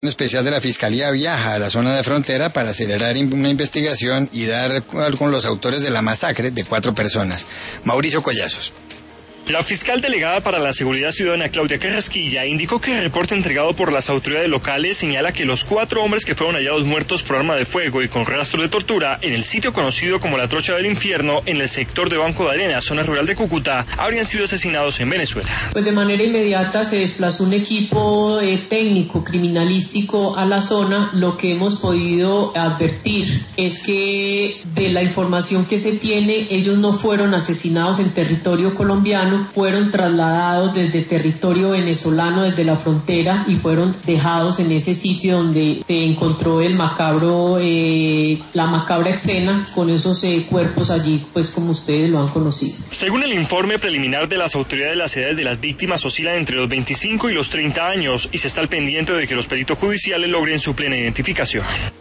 Un especial de la Fiscalía viaja a la zona de frontera para acelerar una investigación y dar con los autores de la masacre de 4 personas. Mauricio Collazos. La fiscal delegada para la Seguridad Ciudadana, Claudia Carrasquilla, indicó que el reporte entregado por las autoridades locales señala que los 4 hombres que fueron hallados muertos por arma de fuego y con rastro de tortura en el sitio conocido como la Trocha del Infierno, en el sector de Banco de Arena, zona rural de Cúcuta, habrían sido asesinados en Venezuela. Pues de manera inmediata se desplazó un equipo técnico criminalístico a la zona. Lo que hemos podido advertir es que de la información que se tiene, ellos no fueron asesinados en territorio colombiano, fueron trasladados desde territorio venezolano, desde la frontera, y fueron dejados en ese sitio donde se encontró la macabra escena con esos cuerpos allí, pues como ustedes lo han conocido. Según el informe preliminar de las autoridades, las edades de las víctimas oscilan entre los 25 y los 30 años y se está al pendiente de que los peritos judiciales logren su plena identificación.